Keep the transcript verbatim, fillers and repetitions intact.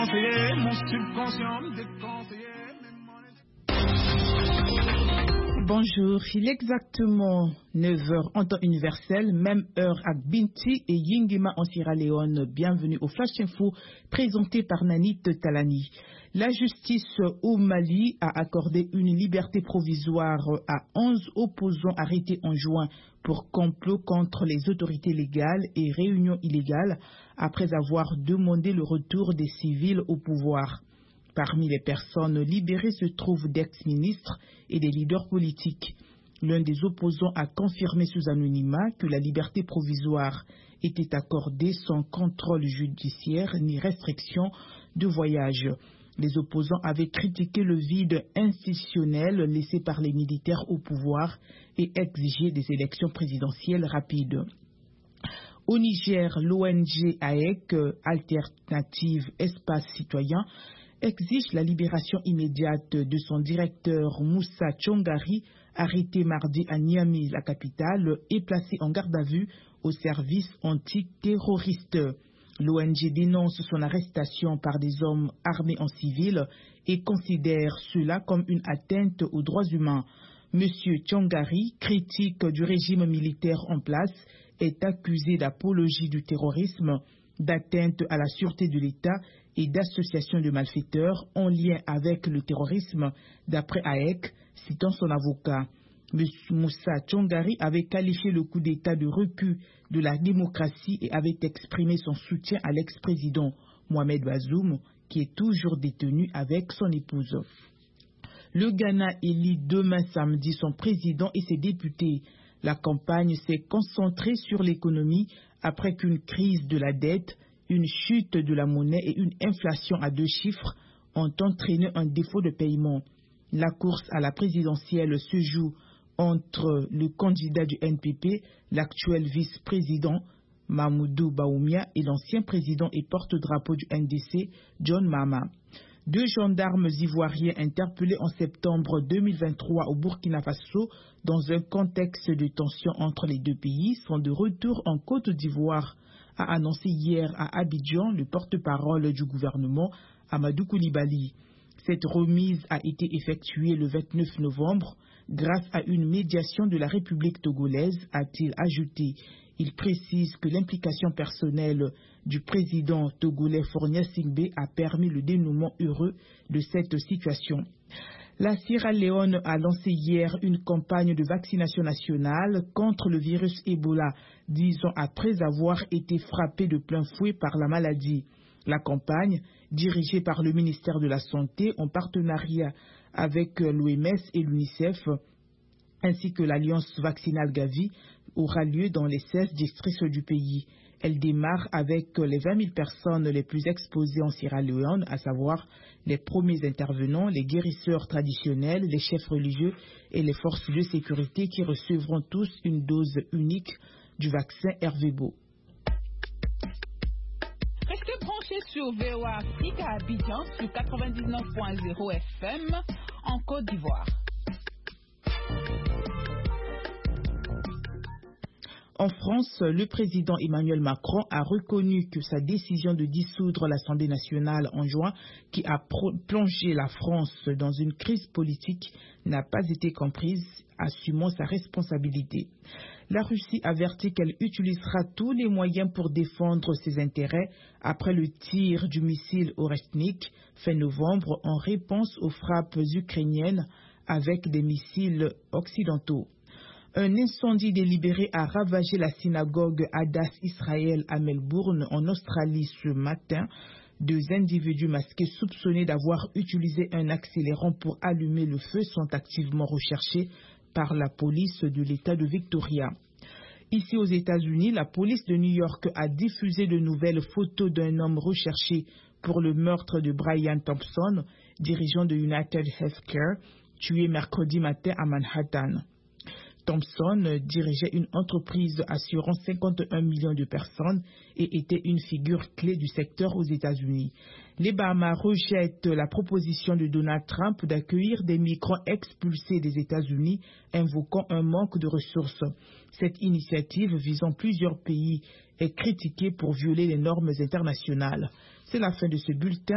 déconseillé, mon subconscient me déconseillé. Bonjour, il est exactement neuf heures en temps universel, même heure à Binti et Yingima en Sierra Leone. Bienvenue au Flash Info présenté par Nanit Talani. La justice au Mali a accordé une liberté provisoire à onze opposants arrêtés en juin pour complot contre les autorités légales et réunion illégale après avoir demandé le retour des civils au pouvoir. Parmi les personnes libérées se trouvent d'ex-ministres et des leaders politiques. L'un des opposants a confirmé sous anonymat que la liberté provisoire était accordée sans contrôle judiciaire ni restriction de voyage. Les opposants avaient critiqué le vide institutionnel laissé par les militaires au pouvoir et exigé des élections présidentielles rapides. Au Niger, l'O N G A E C, Alternative Espace Citoyen, exige la libération immédiate de son directeur Moussa Tchongari, arrêté mardi à Niamey, la capitale, et placé en garde à vue au service antiterroriste. L'O N G dénonce son arrestation par des hommes armés en civil et considère cela comme une atteinte aux droits humains. Monsieur Tchongari, critique du régime militaire en place, est accusé d'apologie du terrorisme, d'atteinte à la sûreté de l'État et d'association de malfaiteurs en lien avec le terrorisme, d'après A E C, citant son avocat. M. Moussa Tchongari avait qualifié le coup d'État de recul de la démocratie et avait exprimé son soutien à l'ex-président Mohamed Bazoum, qui est toujours détenu avec son épouse. Le Ghana élit demain samedi son président et ses députés. La campagne s'est concentrée sur l'économie après qu'une crise de la dette, une chute de la monnaie et une inflation à deux chiffres ont entraîné un défaut de paiement. La course à la présidentielle se joue entre le candidat du N P P, l'actuel vice-président Mamoudou Baoumia, et l'ancien président et porte-drapeau du N D C, John Mahama. Deux gendarmes ivoiriens interpellés en septembre deux mille vingt-trois au Burkina Faso dans un contexte de tension entre les deux pays sont de retour en Côte d'Ivoire, a annoncé hier à Abidjan le porte-parole du gouvernement, Amadou Koulibaly. Cette remise a été effectuée le vingt-neuf novembre grâce à une médiation de la République togolaise, a-t-il ajouté. Il précise que l'implication personnelle du président togolais Faure Gnassingbé a permis le dénouement heureux de cette situation. La Sierra Leone a lancé hier une campagne de vaccination nationale contre le virus Ebola, dix ans après avoir été frappé de plein fouet par la maladie. La campagne, dirigée par le ministère de la Santé en partenariat avec l'O M S et l'UNICEF, ainsi que l'Alliance vaccinale Gavi, aura lieu dans les seize districts du pays. Elle démarre avec les vingt mille personnes les plus exposées en Sierra Leone, à savoir les premiers intervenants, les guérisseurs traditionnels, les chefs religieux et les forces de sécurité qui recevront tous une dose unique du vaccin Hervébo. Restez branchés sur V O A Afrique à Abidjan sur quatre-vingt-dix-neuf point zéro F M en Côte d'Ivoire. En France, le président Emmanuel Macron a reconnu que sa décision de dissoudre l'Assemblée nationale en juin, qui a plongé la France dans une crise politique, n'a pas été comprise, assumant sa responsabilité. La Russie avertit qu'elle utilisera tous les moyens pour défendre ses intérêts après le tir du missile Oreshnik fin novembre en réponse aux frappes ukrainiennes avec des missiles occidentaux. Un incendie délibéré a ravagé la synagogue Hadass Israël à Melbourne, en Australie, ce matin. Deux individus masqués soupçonnés d'avoir utilisé un accélérant pour allumer le feu sont activement recherchés par la police de l'État de Victoria. Ici aux États-Unis, la police de New York a diffusé de nouvelles photos d'un homme recherché pour le meurtre de Brian Thompson, dirigeant de United Healthcare, tué mercredi matin à Manhattan. Thompson dirigeait une entreprise assurant cinquante et un millions de personnes et était une figure clé du secteur aux États-Unis. Les Bahamas rejettent la proposition de Donald Trump d'accueillir des migrants expulsés des États-Unis, invoquant un manque de ressources. Cette initiative visant plusieurs pays est critiquée pour violer les normes internationales. C'est la fin de ce bulletin.